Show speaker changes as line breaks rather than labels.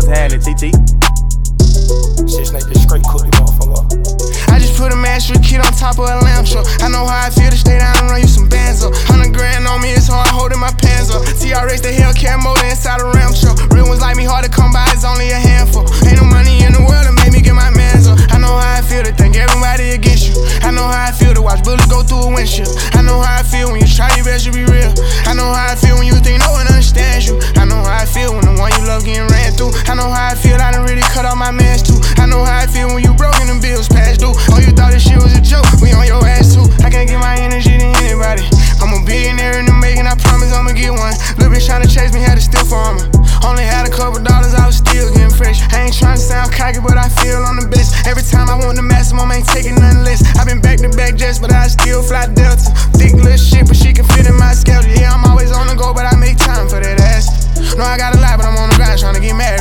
what's happening, TT?
Shit, like this straight cookie, motherfucker.
I just put a master kid on top of a lamb truck. I know how I feel to stay down and run you some bands up. 100 grand on me, it's hard holding my pants up. TRX, the Hellcat motor inside a Ram truck. Real ones like me, hard to come by, it's only a handful. Ain't no money in the world to make me get my mans up. I know how I feel to think everybody against you. I know how I feel to watch bullets go through a windshield. I know how I feel when you try your best to be real. I know how I feel when you think no one understands you. I know how I feel when the one you love getting ran through. I know how I feel, I done really cut off my mans too. I know how I feel when you broke and them bills past due. Oh, you thought this shit was a joke, we on your ass too. I can't give my energy to anybody. I'm a billionaire in the making, I promise I'ma get one. Lil' bitch tryna chase me, had to steal from her. Only had a couple dollars, I was still getting fresh. I ain't tryna sound cocky, but I feel on the best. Every time I want the maximum, ain't taking nothing less. I been back to back jets, but I still fly Delta. Thick little shit, but she can fit in my schedule. Yeah, I'm always on the go, but I make time for that ass. No, I got a lot, but I'm on the grind tryna get married.